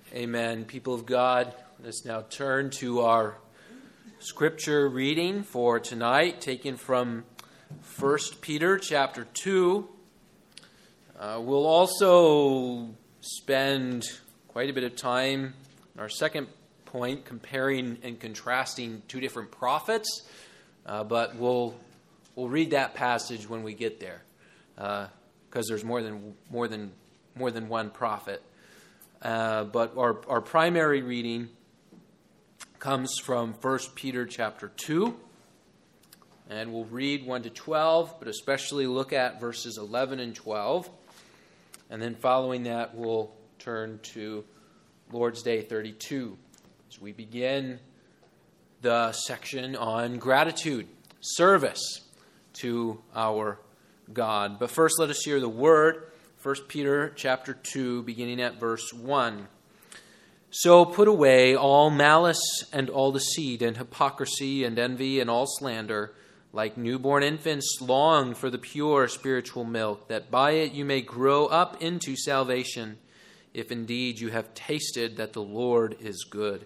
Amen. People of God, let's now turn to our scripture reading for tonight, taken from 1 Peter chapter 2. We'll also spend quite a bit of time in our second point comparing and contrasting two different prophets, but we'll read that passage when we get there, because there's more than one prophet. But our primary reading comes from 1 Peter chapter 2, and we'll read 1 to 12, but especially look at verses 11 and 12. And then following that, we'll turn to Lord's Day 32, as we begin the section on gratitude, service to our God. But first, let us hear the word. 1 Peter chapter 2, beginning at verse 1. So put away all malice and all deceit and hypocrisy and envy and all slander. Like newborn infants, long for the pure spiritual milk, that by it you may grow up into salvation, if indeed you have tasted that the Lord is good.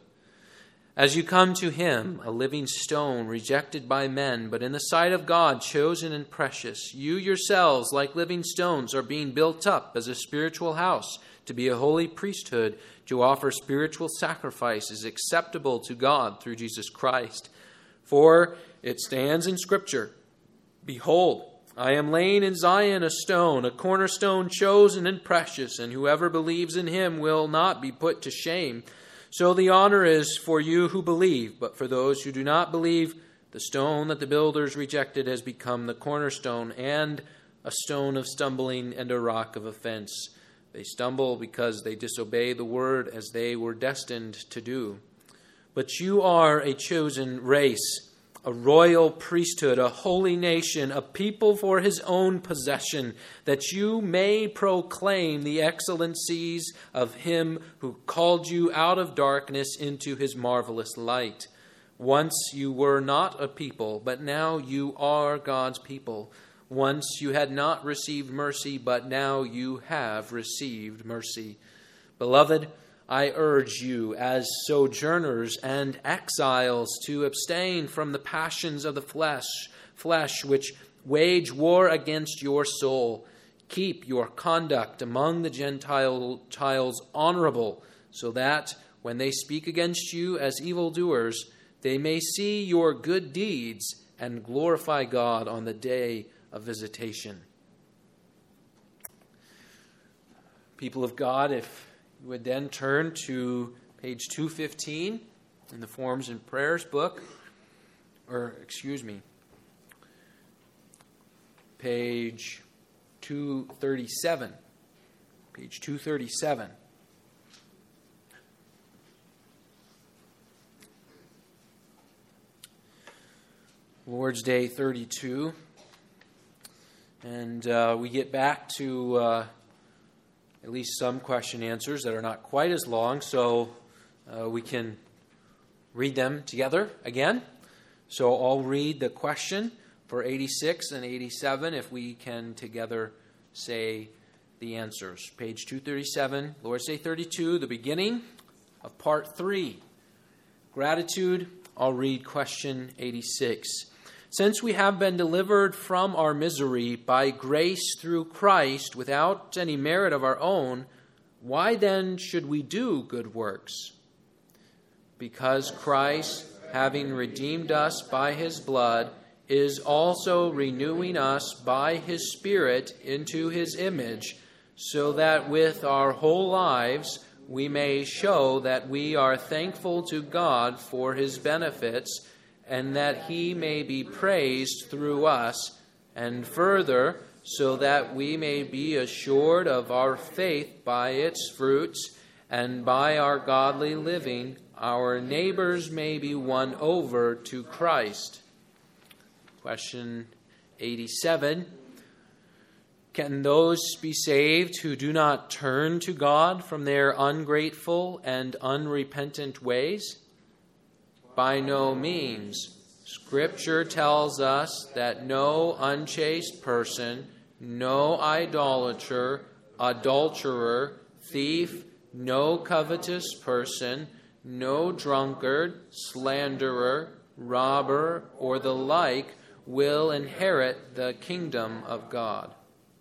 As you come to him, a living stone, rejected by men, but in the sight of God, chosen and precious, you yourselves, like living stones, are being built up as a spiritual house, to be a holy priesthood, to offer spiritual sacrifices acceptable to God through Jesus Christ. For it stands in Scripture, Behold, I am laying in Zion a stone, a cornerstone chosen and precious, and whoever believes in him will not be put to shame. So the honor is for you who believe, but for those who do not believe, the stone that the builders rejected has become the cornerstone, and a stone of stumbling and a rock of offense. They stumble because they disobey the word as they were destined to do. But you are a chosen race, a royal priesthood, a holy nation, a people for his own possession, that you may proclaim the excellencies of him who called you out of darkness into his marvelous light. Once you were not a people, but now you are God's people. Once you had not received mercy, but now you have received mercy. Beloved, I urge you as sojourners and exiles to abstain from the passions of the flesh which wage war against your soul. Keep your conduct among the Gentiles honorable, so that when they speak against you as evildoers, they may see your good deeds and glorify God on the day of visitation. People of God, if you would then turn to page 215 in the Forms and Prayers book, page 237. Page 237. Lord's Day 32. And we get back to at least some question answers that are not quite as long, so we can read them together again. So I'll read the question for 86 and 87 if we can together say the answers. Page 237, Lord's Day 32, the beginning of part 3. Gratitude, I'll read question 86. Since we have been delivered from our misery by grace through Christ without any merit of our own, why then should we do good works? Because Christ, having redeemed us by his blood, is also renewing us by his Spirit into his image, so that with our whole lives we may show that we are thankful to God for his benefits, and that he may be praised through us, and further, so that we may be assured of our faith by its fruits, and by our godly living, our neighbors may be won over to Christ. Question 87. Can those be saved who do not turn to God from their ungrateful and unrepentant ways? By no means. Scripture tells us that no unchaste person, no idolater, adulterer, thief, no covetous person, no drunkard, slanderer, robber, or the like will inherit the kingdom of God.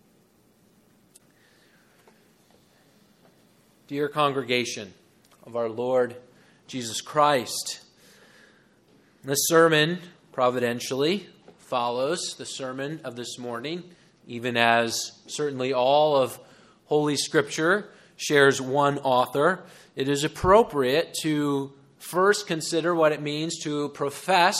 Dear congregation of our Lord Jesus Christ, this sermon providentially follows the sermon of this morning, even as certainly all of Holy Scripture shares one author. It is appropriate to first consider what it means to profess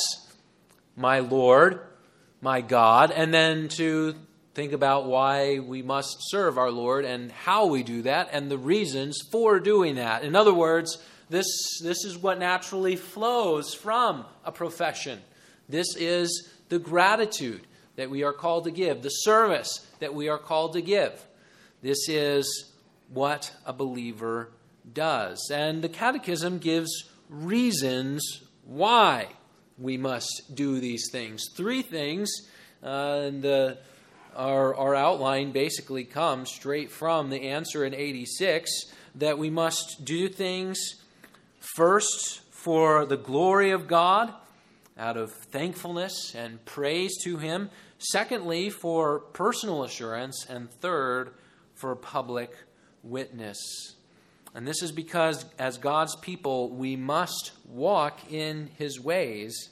my Lord, my God, and then to think about why we must serve our Lord and how we do that and the reasons for doing that. In other words, this is what naturally flows from a profession. This is the gratitude that we are called to give, the service that we are called to give. This is what a believer does. And the Catechism gives reasons why we must do these things. 3 things, and our outline basically comes straight from the answer in 86, that we must do things first for the glory of God, out of thankfulness and praise to Him. Secondly, for personal assurance. And third, for public witness. And this is because as God's people, we must walk in His ways.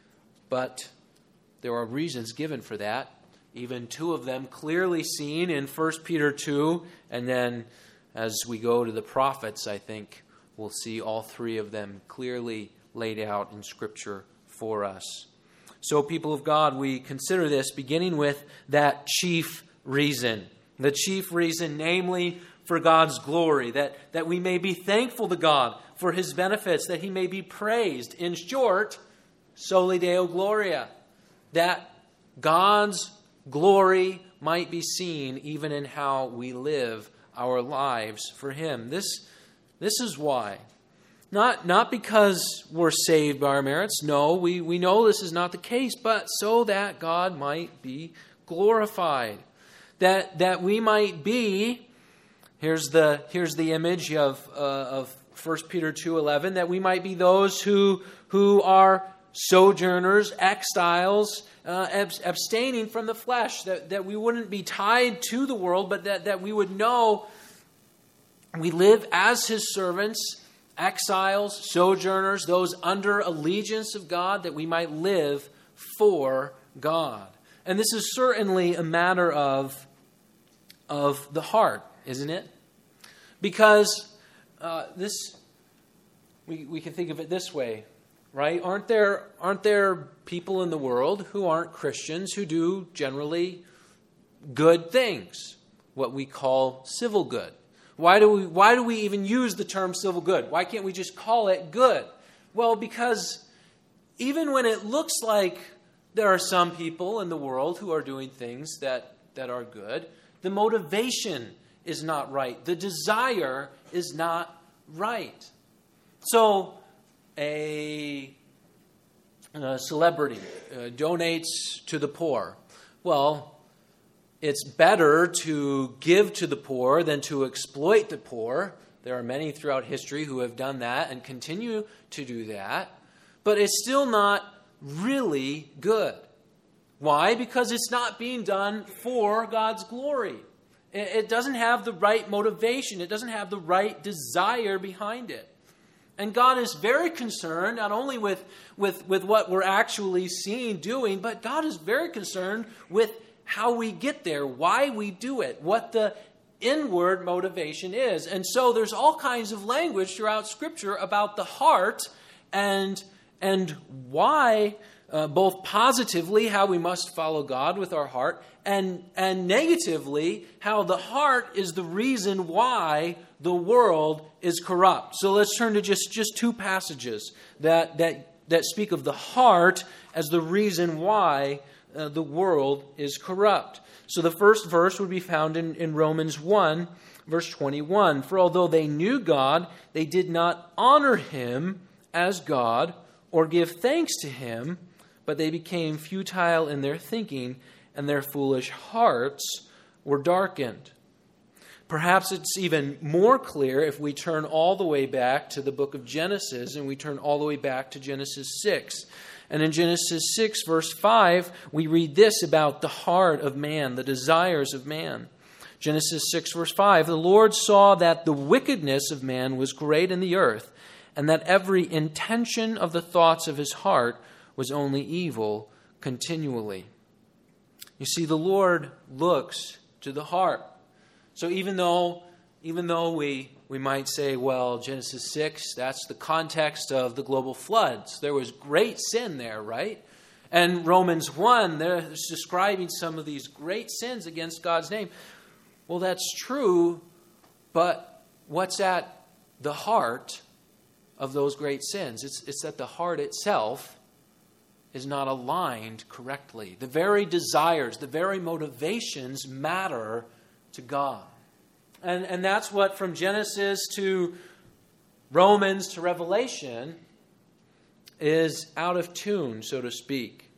But there are reasons given for that. Even 2 of them clearly seen in 1 Peter 2. And then as we go to the prophets, I think we'll see all 3 of them clearly laid out in Scripture for us. So, people of God, we consider this beginning with that chief reason. The chief reason, namely, for God's glory, that we may be thankful to God for His benefits, that He may be praised. In short, Soli Deo Gloria, that God's glory might be seen even in how we live our lives for Him. This is why. Not because we're saved by our merits. No, we know this is not the case, but so that God might be glorified. That we might be, here's the image of 1 Peter 2:11, that we might be those who are sojourners, exiles, abstaining from the flesh, that we wouldn't be tied to the world, but that we would know we live as His servants, exiles, sojourners, those under allegiance of God, that we might live for God. And this is certainly a matter of the heart, isn't it? Because we can think of it this way, right? Aren't there people in the world who aren't Christians who do generally good things, what we call civil good? Why do we even use the term civil good? Why can't we just call it good? Well, because even when it looks like there are some people in the world who are doing things that are good, the motivation is not right. The desire is not right. So a celebrity donates to the poor. Well, it's better to give to the poor than to exploit the poor. There are many throughout history who have done that and continue to do that. But it's still not really good. Why? Because it's not being done for God's glory. It doesn't have the right motivation. It doesn't have the right desire behind it. And God is very concerned not only with what we're actually seeing doing, but God is very concerned with how we get there, why we do it, what the inward motivation is. And so there's all kinds of language throughout Scripture about the heart and why, both positively, how we must follow God with our heart, and negatively, how the heart is the reason why the world is corrupt. So let's turn to just 2 passages that speak of the heart as the reason why the world is corrupt. So the first verse would be found in Romans 1, verse 21. For although they knew God, they did not honor Him as God or give thanks to Him, but they became futile in their thinking, and their foolish hearts were darkened. Perhaps it's even more clear if we turn all the way back to the book of Genesis and we turn all the way back to Genesis 6. And in Genesis 6, verse 5, we read this about the heart of man, the desires of man. Genesis 6, verse 5, the Lord saw that the wickedness of man was great in the earth, and that every intention of the thoughts of his heart was only evil continually. You see, the Lord looks to the heart. So even though we might say, well, Genesis 6, that's the context of the global floods. There was great sin there, right? And Romans 1, there's describing some of these great sins against God's name. Well, that's true, but what's at the heart of those great sins? It's that the heart itself is not aligned correctly. The very desires, the very motivations matter to God. And that's what from Genesis to Romans to Revelation is out of tune, so to speak.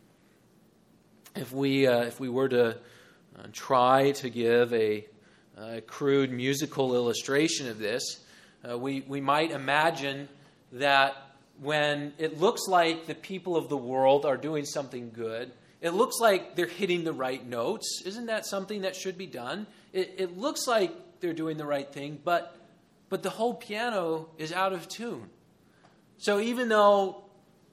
If we were to try to give a crude musical illustration of this, we might imagine that when it looks like the people of the world are doing something good, it looks like they're hitting the right notes. Isn't that something that should be done? It looks like they're doing the right thing, but the whole piano is out of tune. So even though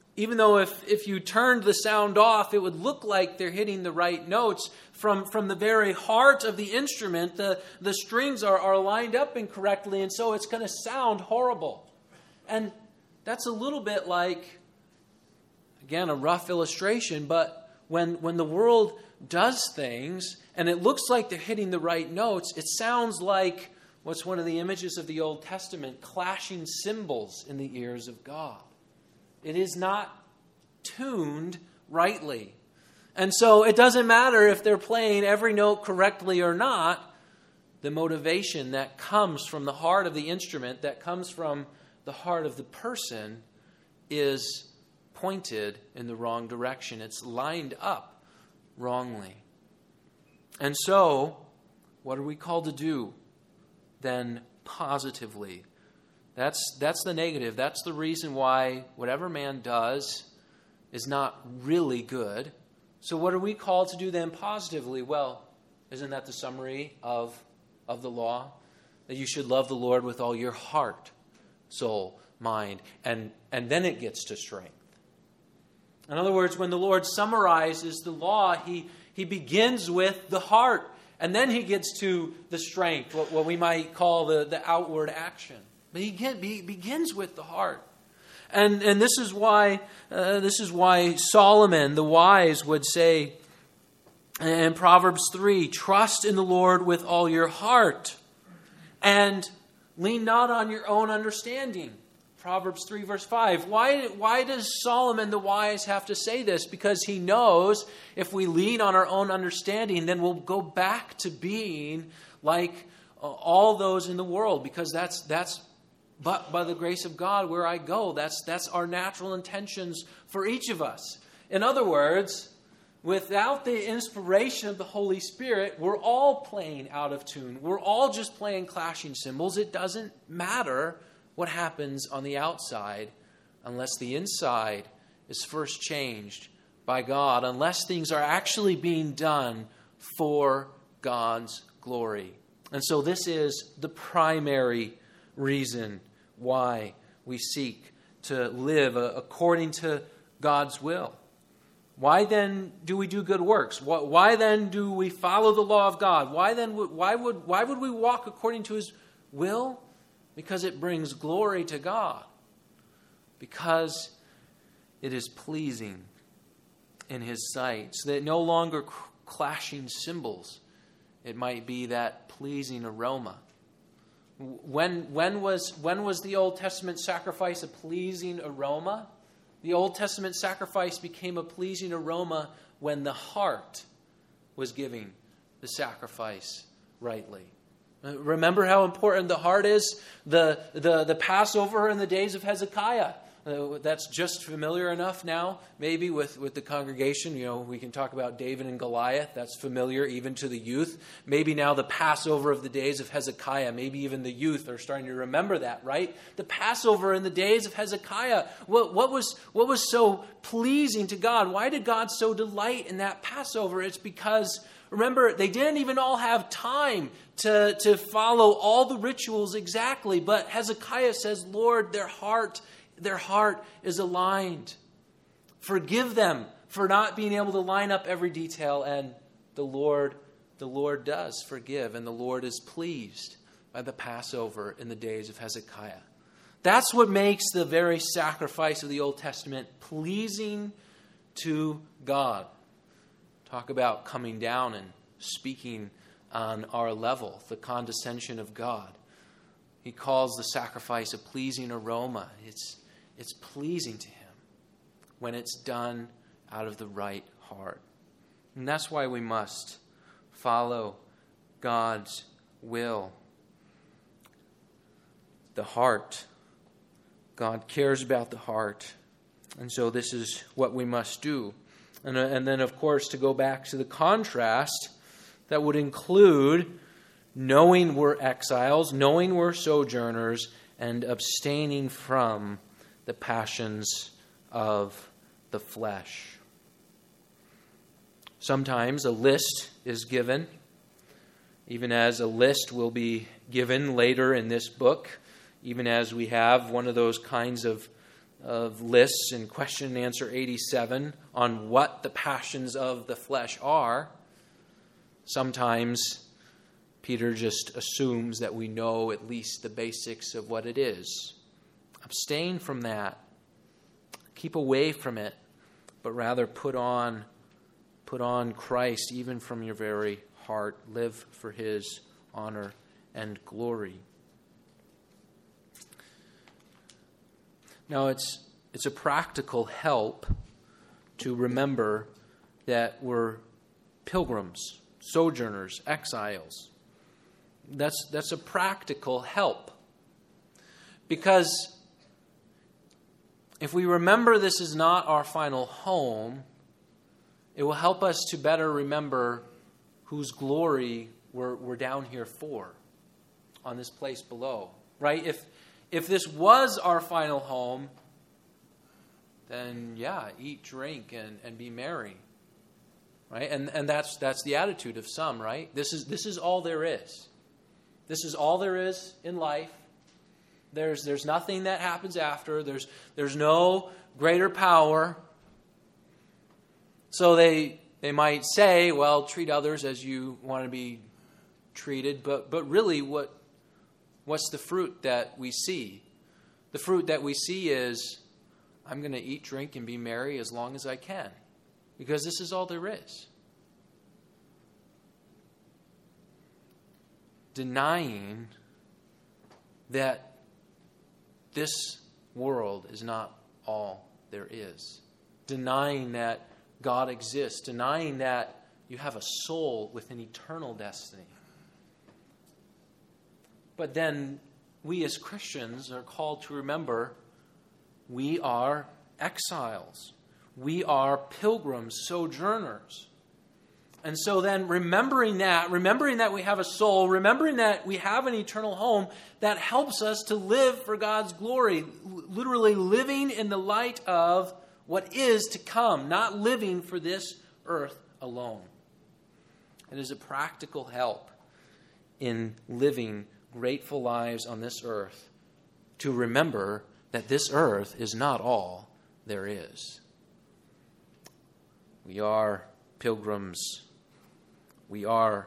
if you turned the sound off, it would look like they're hitting the right notes, from the very heart of the instrument, the strings are lined up incorrectly, and so it's going to sound horrible. And that's a little bit like, again, a rough illustration, but when the world does things and it looks like they're hitting the right notes, it sounds like what's one of the images of the Old Testament, clashing cymbals in the ears of God. It is not tuned rightly. And so it doesn't matter if they're playing every note correctly or not. The motivation that comes from the heart of the instrument, that comes from the heart of the person, is pointed in the wrong direction. It's lined up wrongly. And so, what are we called to do then positively? That's the negative. That's the reason why whatever man does is not really good. So what are we called to do then positively? Well, isn't that the summary of the law? That you should love the Lord with all your heart, soul, mind, and then it gets to strength. In other words, when the Lord summarizes the law, he begins with the heart, and then he gets to the strength, what we might call the outward action. But he begins with the heart. And this is why Solomon, the wise, would say in Proverbs 3, trust in the Lord with all your heart and lean not on your own understanding. Proverbs 3, verse 5. Why does Solomon the wise have to say this? Because he knows if we lean on our own understanding, then we'll go back to being like all those in the world, because that's but by the grace of God where I go. That's our natural intentions for each of us. In other words, without the inspiration of the Holy Spirit, we're all playing out of tune. We're all just playing clashing cymbals. It doesn't matter what happens on the outside unless the inside is first changed by God, unless things are actually being done for God's glory. And so this is the primary reason why we seek to live according to God's will. Why then do we do good works? Why then do we follow the law of God? Why would we walk according to His will? Because it brings glory to God. Because it is pleasing in His sight. So that no longer clashing cymbals. It might be that pleasing aroma. When was the Old Testament sacrifice a pleasing aroma? The Old Testament sacrifice became a pleasing aroma when the heart was giving the sacrifice rightly. Remember how important the heart is? The Passover in the days of Hezekiah. That's just familiar enough now, maybe with the congregation. We can talk about David and Goliath. That's familiar even to the youth. Maybe now the Passover of the days of Hezekiah. Maybe even the youth are starting to remember that, right? The Passover in the days of Hezekiah. What was so pleasing to God? Why did God so delight in that Passover? It's because, remember, they didn't even all have time to follow all the rituals exactly. But Hezekiah says, Lord, their heart is aligned. Forgive them for not being able to line up every detail. And the Lord does forgive, and the Lord is pleased by the Passover in the days of Hezekiah. That's what makes the very sacrifice of the Old Testament pleasing to God. Talk about coming down and speaking on our level, the condescension of God. He calls the sacrifice a pleasing aroma. It's pleasing to him when it's done out of the right heart. And that's why we must follow God's will. The heart. God cares about the heart. And so this is what we must do. And then, of course, to go back to the contrast, that would include knowing we're exiles, knowing we're sojourners, and abstaining from the passions of the flesh. Sometimes a list is given, even as a list will be given later in this book, even as we have one of those kinds of lists in question and answer 87 on what the passions of the flesh are. Sometimes Peter just assumes that we know at least the basics of what it is. Abstain from that. Keep away from it, but rather put on Christ even from your very heart. Live for his honor and glory. Now it's a practical help to remember that we're pilgrims, sojourners, exiles. That's a practical help. Because if we remember this is not our final home, it will help us to better remember whose glory we're down here for on this place below. Right? If this was our final home, then eat, drink, and be merry. Right? And that's the attitude of some, right? This is all there is. This is all there is in life. There's nothing that happens after. There's no greater power. So they might say, well, treat others as you want to be treated. But really, what's the fruit that we see? The fruit that we see is, I'm going to eat, drink, and be merry as long as I can. Because this is all there is. Denying that this world is not all there is. Denying that God exists. Denying that you have a soul with an eternal destiny. But then we as Christians are called to remember we are exiles. We are pilgrims, sojourners. And so then remembering that we have a soul, remembering that we have an eternal home, that helps us to live for God's glory, literally living in the light of what is to come, not living for this earth alone. It is a practical help in living grateful lives on this earth to remember that this earth is not all there is. We are pilgrims. We are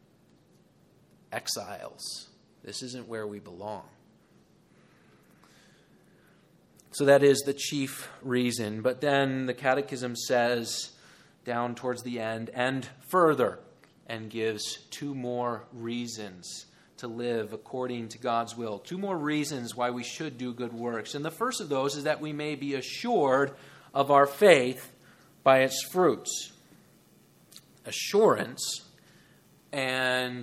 exiles. This isn't where we belong. So that is the chief reason. But then the Catechism says, down towards the end, and further, and gives two more reasons to live according to God's will. Two more reasons why we should do good works. And the first of those is that we may be assured of our faith by its fruits. Assurance and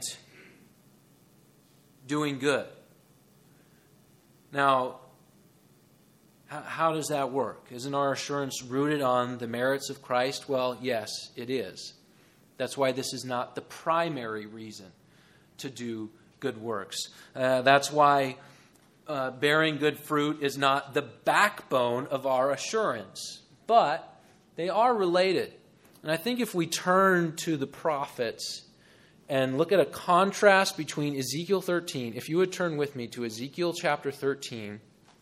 doing good. Now, How does that work? Isn't our assurance rooted on the merits of Christ? Well, yes, it is. That's why this is not the primary reason to do good works. That's why bearing good fruit is not the backbone of our assurance. But they are related. And I think if we turn to the prophets and look at a contrast between Ezekiel 13, if you would turn with me to Ezekiel chapter 13,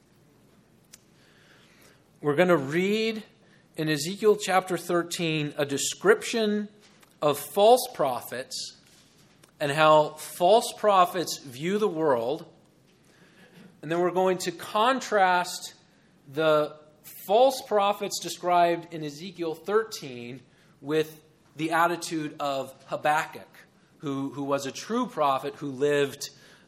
we're going to read in Ezekiel chapter 13 a description of false prophets and how false prophets view the world. And then we're going to contrast the false prophets described in Ezekiel 13 with the attitude of Habakkuk, who was a true prophet who lived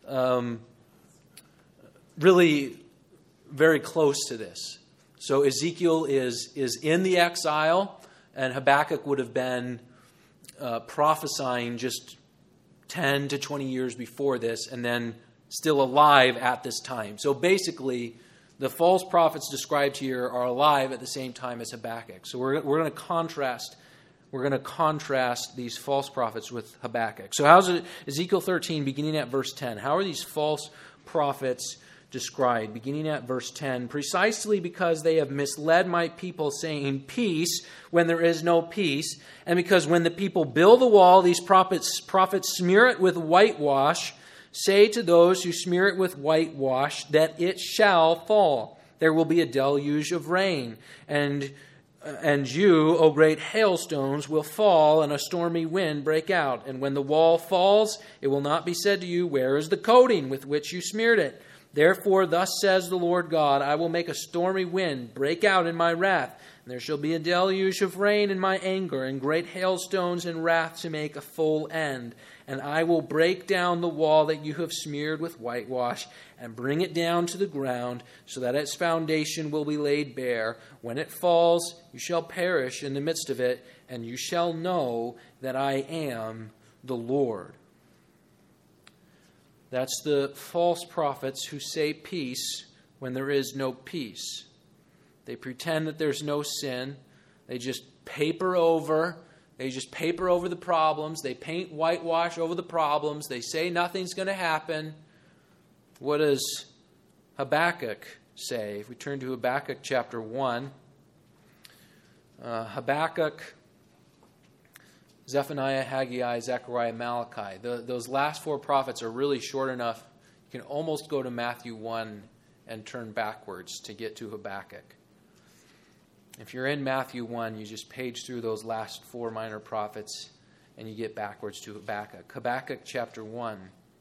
really very close to this. So Ezekiel is in the exile, and Habakkuk would have been prophesying just 10 to 20 years before this, and then still alive at this time. So basically, the false prophets described here are alive at the same time as Habakkuk. So we're going to contrast. We're going to contrast these false prophets with Habakkuk. So how's it, Ezekiel 13, beginning at verse 10? How are these false prophets described? Beginning at verse 10, precisely because they have misled my people, saying peace when there is no peace, and because when the people build the wall, these prophets smear it with whitewash. Say to those who smear it with whitewash that it shall fall. There will be a deluge of rain, and you, O great hailstones, will fall, and a stormy wind break out. And when the wall falls, it will not be said to you, where is the coating with which you smeared it? Therefore, thus says the Lord God, I will make a stormy wind break out in my wrath, and there shall be a deluge of rain in my anger, and great hailstones in wrath to make a full end. And I will break down the wall that you have smeared with whitewash, and bring it down to the ground, so that its foundation will be laid bare. When it falls, you shall perish in the midst of it, and you shall know that I am the Lord. That's the false prophets who say peace when there is no peace. They pretend that there's no sin. They just paper over the problems. They paint whitewash over the problems. They say nothing's going to happen. What does Habakkuk say? If we turn to Habakkuk chapter 1, Habakkuk, Zephaniah, Haggai, Zechariah, Malachi. Those last four prophets are really short enough. You can almost go to Matthew 1 and turn backwards to get to Habakkuk. If you're in Matthew 1, you just page through those last four minor prophets and you get backwards to Habakkuk. Habakkuk chapter 1.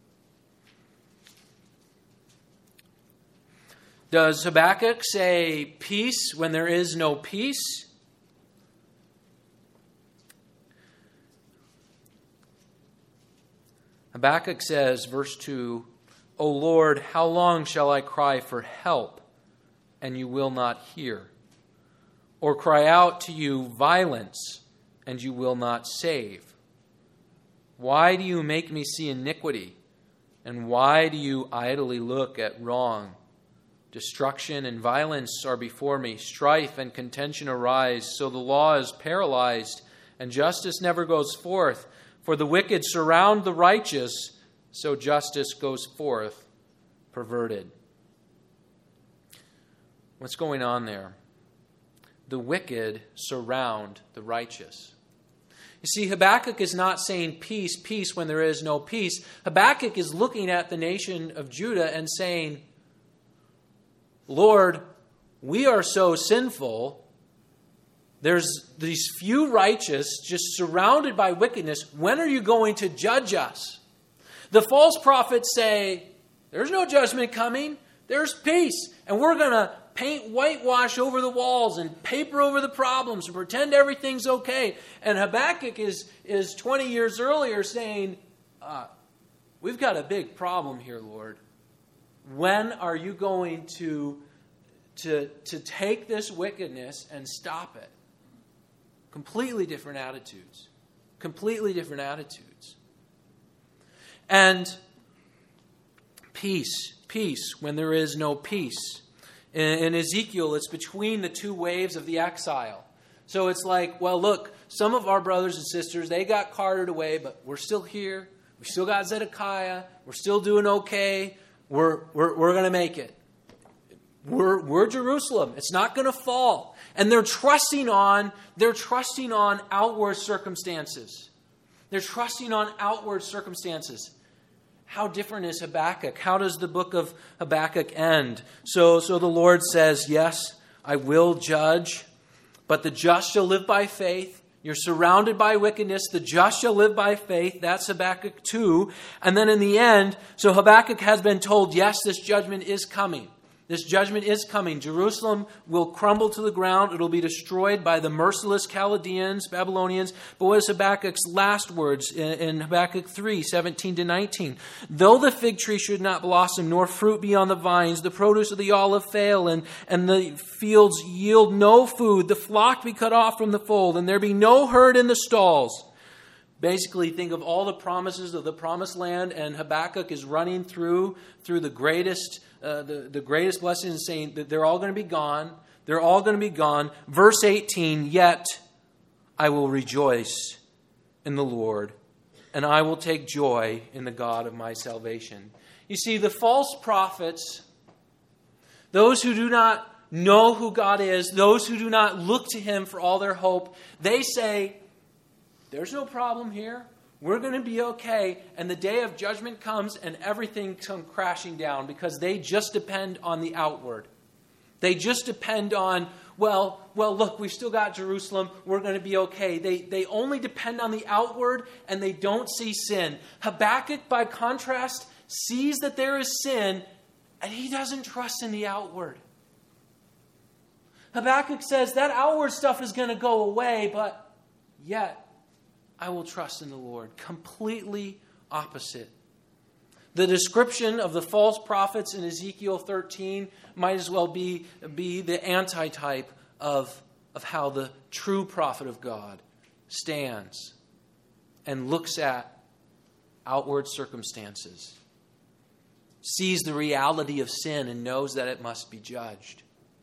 Does Habakkuk say peace when there is no peace? Habakkuk says, verse 2, O Lord, how long shall I cry for help, and you will not hear? Or cry out to you violence, and you will not save? Why do you make me see iniquity, and why do you idly look at wrong? Destruction and violence are before me. Strife and contention arise, so the law is paralyzed, and justice never goes forth. For the wicked surround the righteous, so justice goes forth perverted. What's going on there? The wicked surround the righteous. You see, Habakkuk is not saying peace, peace when there is no peace. Habakkuk is looking at the nation of Judah and saying, Lord, we are so sinful. There's these few righteous just surrounded by wickedness. When are you going to judge us? The false prophets say, there's no judgment coming. There's peace. And we're going to paint whitewash over the walls and paper over the problems and pretend everything's okay. And Habakkuk is 20 years earlier saying, we've got a big problem here, Lord. When are you going to take this wickedness and stop it? Completely different attitudes. Completely different attitudes. And peace when there is no peace. In Ezekiel, it's between the two waves of the exile. So it's like, well, look, some of our brothers and sisters, they got carted away, but we're still here. We still got Zedekiah. We're still doing okay. We're going to make it. We're Jerusalem. It's not going to fall. And they're trusting on outward circumstances. They're trusting on outward circumstances. How different is Habakkuk? How does the book of Habakkuk end? So the Lord says, yes, I will judge, but the just shall live by faith. You're surrounded by wickedness. The just shall live by faith. That's Habakkuk 2. And then in the end, so Habakkuk has been told, yes, this judgment is coming. This judgment is coming. Jerusalem will crumble to the ground. It'll be destroyed by the merciless Chaldeans, Babylonians. But what is Habakkuk's last words in Habakkuk 3, 17-19? Though the fig tree should not blossom, nor fruit be on the vines, the produce of the olive fail, and the fields yield no food, the flock be cut off from the fold, and there be no herd in the stalls. Basically, think of all the promises of the promised land, and Habakkuk is running through the greatest blessings, saying that they're all going to be gone. They're all going to be gone. Verse 18, yet I will rejoice in the Lord, and I will take joy in the God of my salvation. You see, the false prophets, those who do not know who God is, those who do not look to Him for all their hope, they say, there's no problem here. We're going to be okay. And the day of judgment comes and everything comes crashing down because they just depend on the outward. They just depend on, well, look, we've still got Jerusalem. We're going to be okay. They only depend on the outward and they don't see sin. Habakkuk, by contrast, sees that there is sin and he doesn't trust in the outward. Habakkuk says that outward stuff is going to go away, but yet I will trust in the Lord. Completely opposite. The description of the false prophets in Ezekiel 13 might as well be the antitype of how the true prophet of God stands and looks at outward circumstances, sees the reality of sin and knows that it must be judged.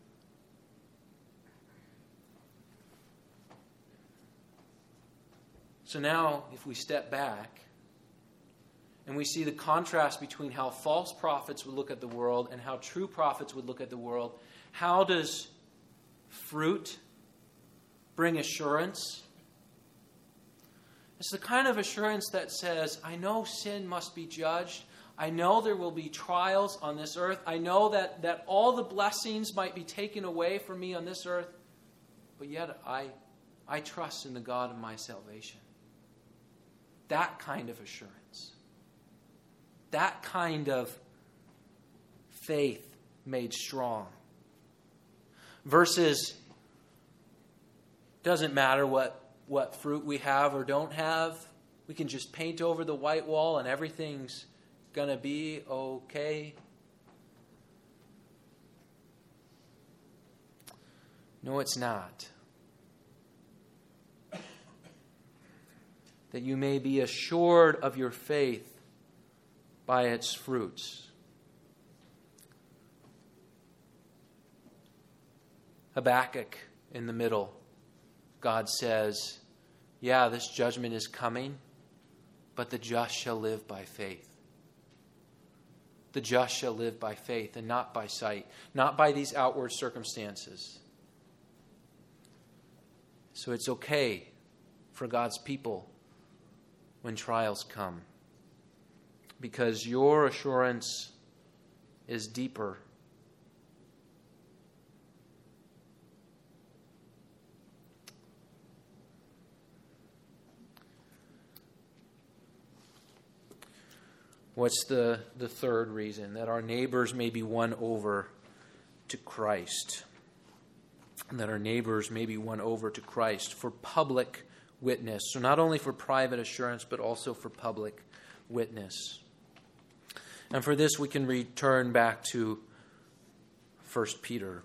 So now, if we step back and we see the contrast between how false prophets would look at the world and how true prophets would look at the world, how does fruit bring assurance? It's the kind of assurance that says, I know sin must be judged. I know there will be trials on this earth. I know that all the blessings might be taken away from me on this earth. But yet I trust in the God of my salvation. That kind of assurance. That kind of faith made strong. Versus, doesn't matter what fruit we have or don't have. We can just paint over the white wall and everything's going to be okay. No, it's not. That you may be assured of your faith by its fruits. Habakkuk in the middle, God says, yeah, this judgment is coming, but the just shall live by faith. The just shall live by faith and not by sight, not by these outward circumstances. So it's okay for God's people when trials come, because your assurance is deeper. What's the third reason? That our neighbors may be won over to Christ. And that our neighbors may be won over to Christ for public witness. So not only for private assurance, but also for public witness. And for this, we can return back to 1 Peter.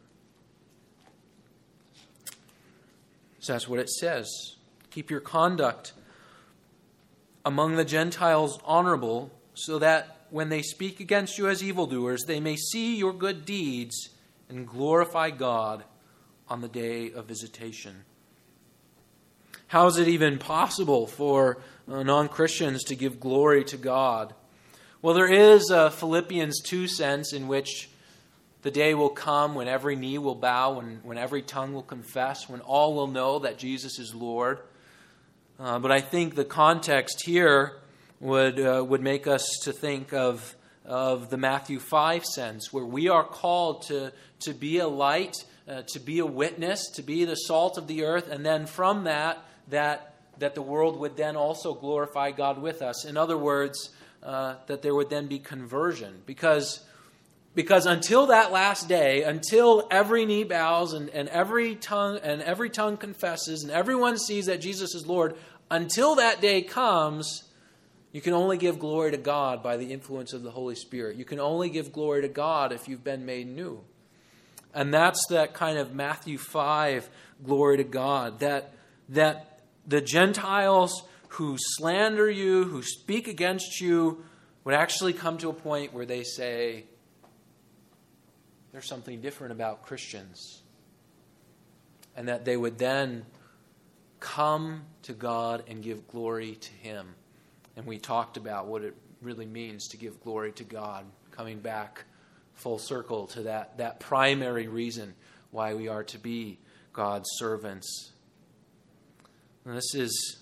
So that's what it says. Keep your conduct among the Gentiles honorable, so that when they speak against you as evildoers, they may see your good deeds and glorify God on the day of visitation. How is it even possible for non-Christians to give glory to God? Well, there is a Philippians 2 sense in which the day will come when every knee will bow, when every tongue will confess, when all will know that Jesus is Lord. But I think the context here would make us to think of the Matthew 5 sense, where we are called to be a light, to be a witness, to be the salt of the earth, and then from that the world would then also glorify God with us. In other words, that there would then be conversion. Because until that last day, until every knee bows and every tongue confesses and everyone sees that Jesus is Lord, until that day comes, you can only give glory to God by the influence of the Holy Spirit. You can only give glory to God if you've been made new. And that's that kind of Matthew 5 glory to God. That the Gentiles who slander you, who speak against you, would actually come to a point where they say, there's something different about Christians. And that they would then come to God and give glory to Him. And we talked about what it really means to give glory to God, coming back full circle to that primary reason why we are to be God's servants. And this is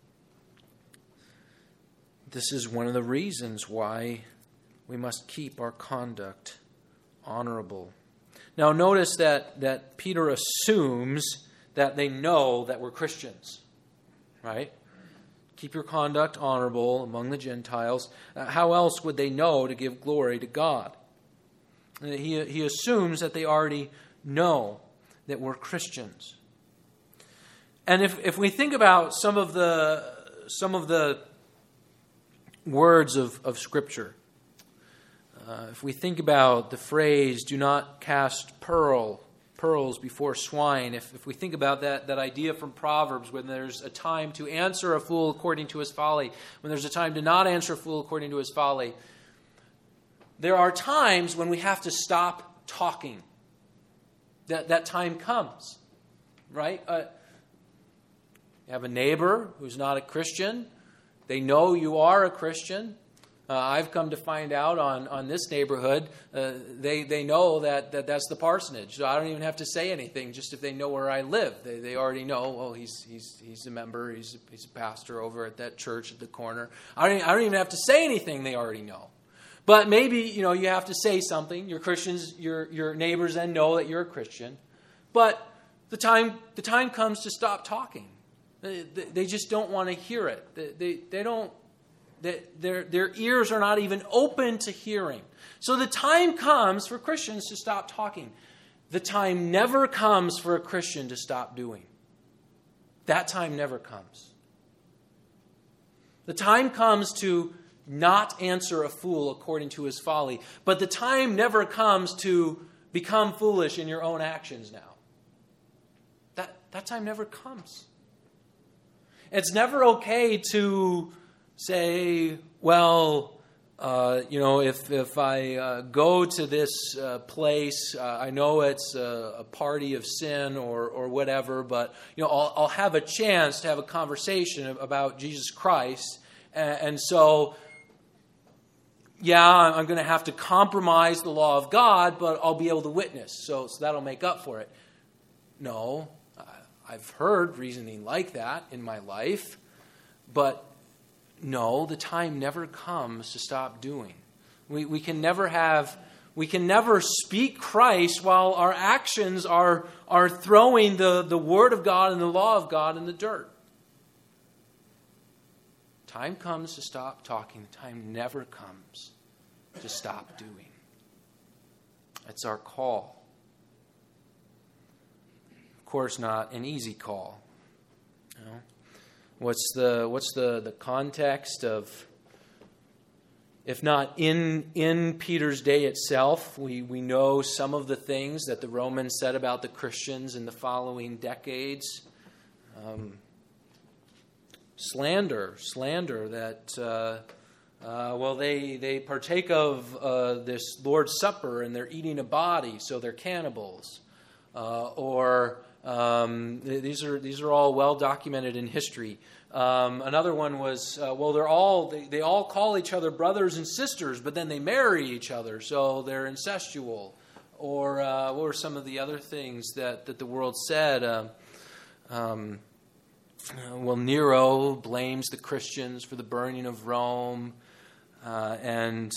one of the reasons why we must keep our conduct honorable. Now notice that Peter assumes that they know that we're Christians, right? Keep your conduct honorable among the Gentiles. How else would they know to give glory to God? He assumes that they already know that we're Christians. And if we think about some of the words of Scripture, if we think about the phrase, do not cast pearls before swine, if we think about that idea from Proverbs, when there's a time to answer a fool according to his folly, when there's a time to not answer a fool according to his folly, there are times when we have to stop talking. That time comes, right? You have a neighbor who's not a Christian. They know you are a Christian. I've come to find out on this neighborhood, they know that's the parsonage. So I don't even have to say anything, just if they know where I live. They already know, oh, he's a member, he's a pastor over at that church at the corner. I don't even have to say anything, they already know. But maybe, you have to say something. You're Christians, your neighbors then know that you're a Christian. But the time comes to stop talking. They just don't want to hear it. They don't. Their ears are not even open to hearing. So the time comes for Christians to stop talking. The time never comes for a Christian to stop doing. That time never comes. The time comes to not answer a fool according to his folly. But the time never comes to become foolish in your own actions now. That time never comes. It's never okay to say, well, if I go to this place, I know it's a party of sin or whatever, but I'll have a chance to have a conversation about Jesus Christ, and so I'm going to have to compromise the law of God, but I'll be able to witness, so that'll make up for it. No, I've heard reasoning like that in my life, but no, the time never comes to stop doing. We can never speak Christ while our actions are throwing the Word of God and the law of God in the dirt. Time comes to stop talking. The time never comes to stop doing. It's our call. Of course, not an easy call. What's the context of, if not in Peter's day itself, we know some of the things that the Romans said about the Christians in the following decades. Slander that They partake of this Lord's Supper and they're eating a body, so they're cannibals. These are all well documented in history. Another one was, they all call each other brothers and sisters, but then they marry each other, so they're incestual. Or what were some of the other things that the world said? Nero blames the Christians for the burning of Rome, and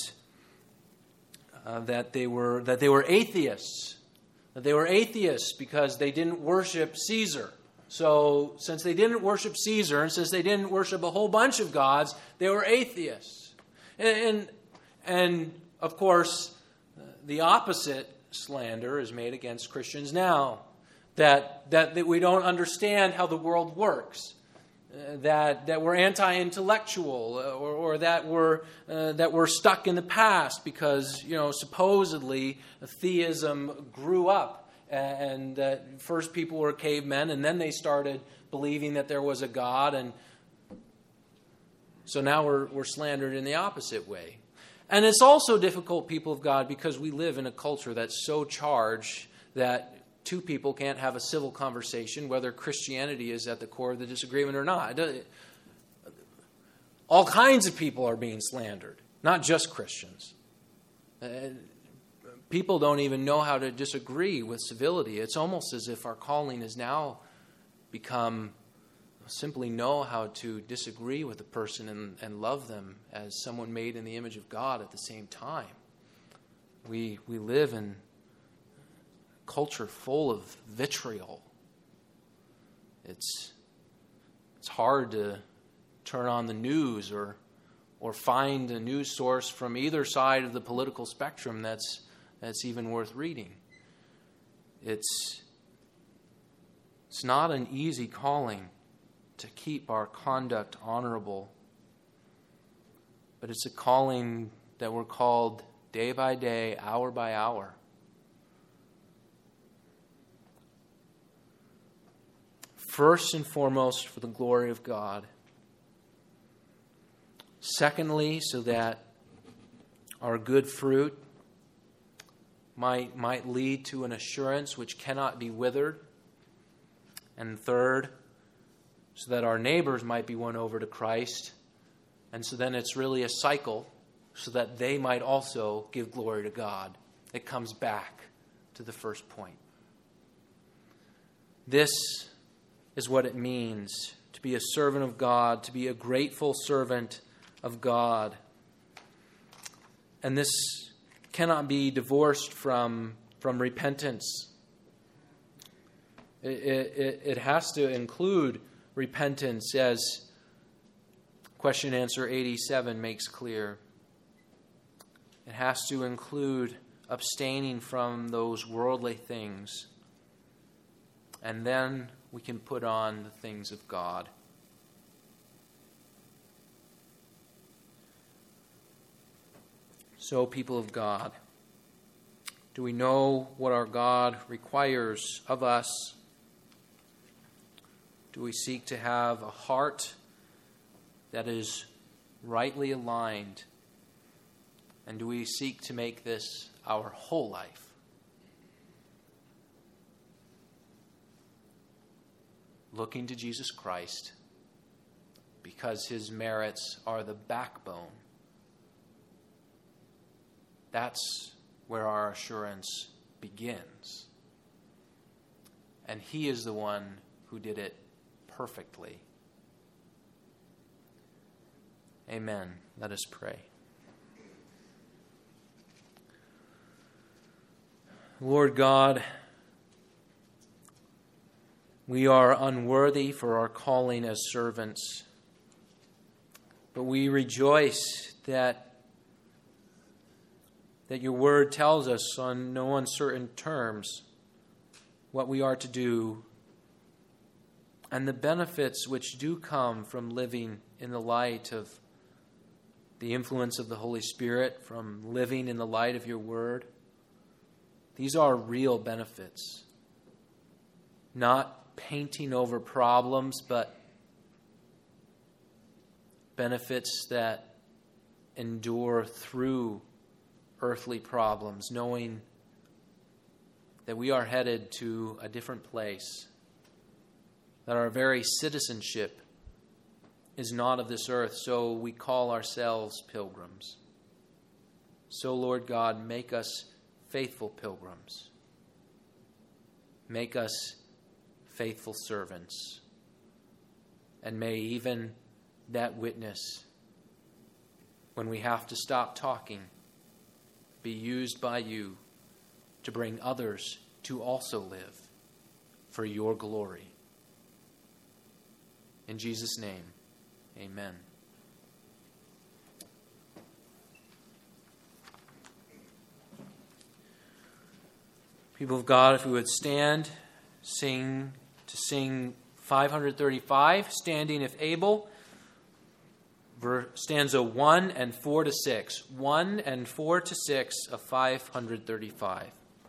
that they were atheists. That they were atheists because they didn't worship Caesar. So since they didn't worship Caesar, and since they didn't worship a whole bunch of gods, they were atheists. And of course, the opposite slander is made against Christians now. That we don't understand how the world works. That we're anti-intellectual, or that we're stuck in the past because supposedly theism grew up, and that first people were cavemen, and then they started believing that there was a God, and so now we're slandered in the opposite way. And it's also difficult, people of God, because we live in a culture that's so charged that two people can't have a civil conversation, whether Christianity is at the core of the disagreement or not. All kinds of people are being slandered, not just Christians. People don't even know how to disagree with civility. It's almost as if our calling has now become simply know how to disagree with a person and love them as someone made in the image of God at the same time. We live in culture full of vitriol. It's hard to turn on the news or find a news source from either side of the political spectrum that's even worth reading. It's not an easy calling to keep our conduct honorable, but it's a calling that we're called day by day, hour by hour. First and foremost, for the glory of God. Secondly, so that our good fruit might lead to an assurance which cannot be withered. And third, so that our neighbors might be won over to Christ. And so then it's really a cycle, so that they might also give glory to God. It comes back to the first point. This is what it means to be a servant of God, to be a grateful servant of God. And this cannot be divorced from repentance. It has to include repentance, as question and answer 87 makes clear. It has to include abstaining from those worldly things. And then we can put on the things of God. So, people of God, do we know what our God requires of us? Do we seek to have a heart that is rightly aligned? And do we seek to make this our whole life? Looking to Jesus Christ, because his merits are the backbone. That's where our assurance begins. And he is the one who did it perfectly. Amen. Let us pray. Lord God, we are unworthy for our calling as servants, but we rejoice that your word tells us on no uncertain terms what we are to do and the benefits which do come from living in the light of the influence of the Holy Spirit, from living in the light of your word. These are real benefits, not painting over problems, but benefits that endure through earthly problems, knowing that we are headed to a different place, that our very citizenship is not of this earth, so we call ourselves pilgrims. So, Lord God, make us faithful pilgrims. Make us faithful servants. And may even that witness, when we have to stop talking, be used by you to bring others to also live for your glory. In Jesus' name, amen. People of God, if we would stand, sing 535, standing if able, stanza 1 and 4 to 6. 1 and 4 to 6 of 535.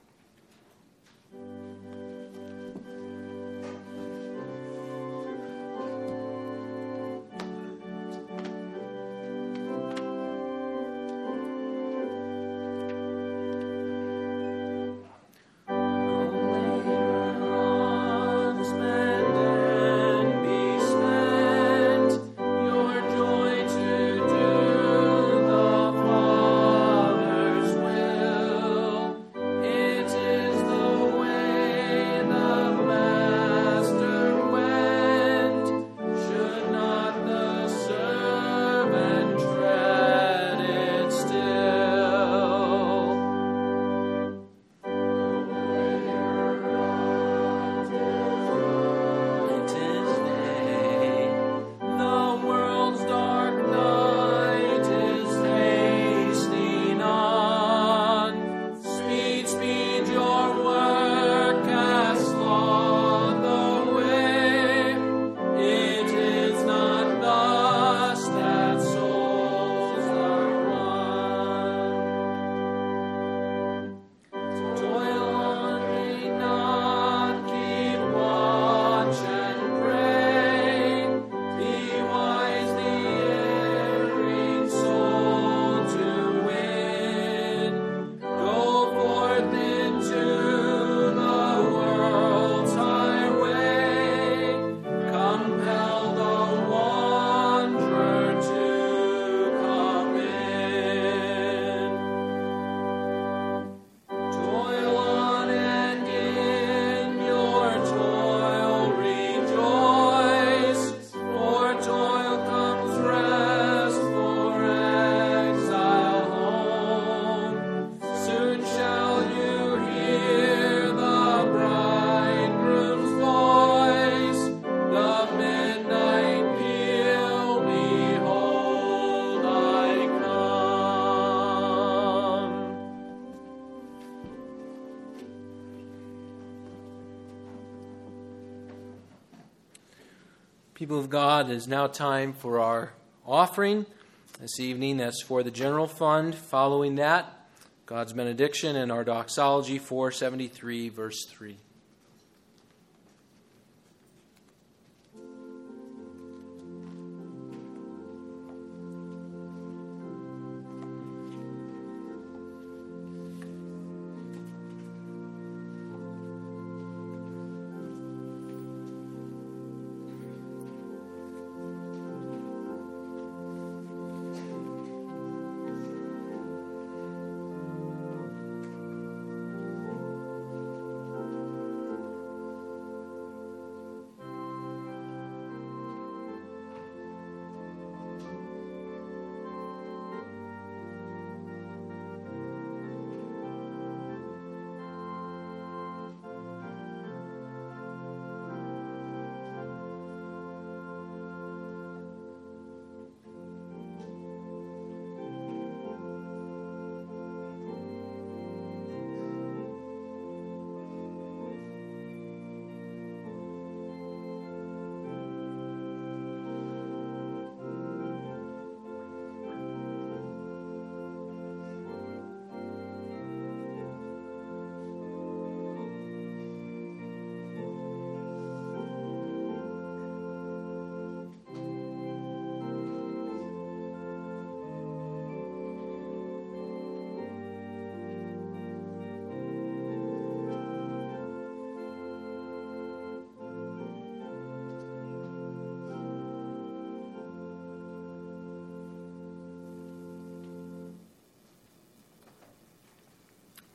People of God, it is now time for our offering this evening. That's for the general fund. Following that, God's benediction and our doxology, 473, verse 3.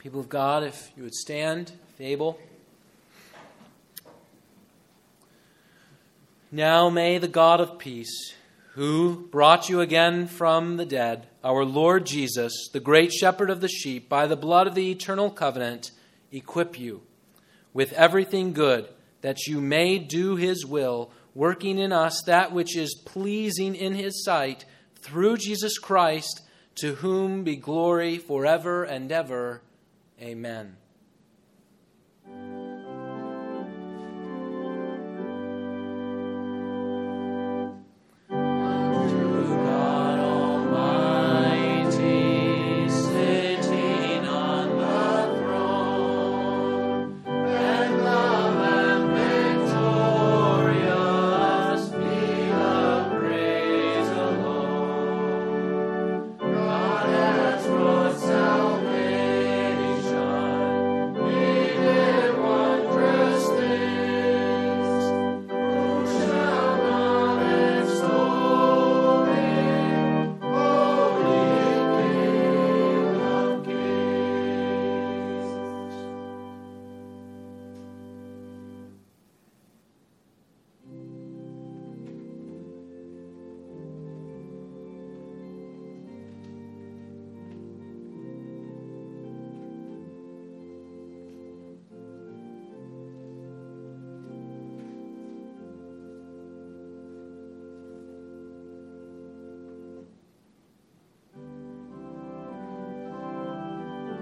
People of God, if you would stand, if able. Now may the God of peace, who brought you again from the dead, our Lord Jesus, the great shepherd of the sheep, by the blood of the eternal covenant, equip you with everything good, that you may do his will, working in us that which is pleasing in his sight, through Jesus Christ, to whom be glory forever and ever. Amen.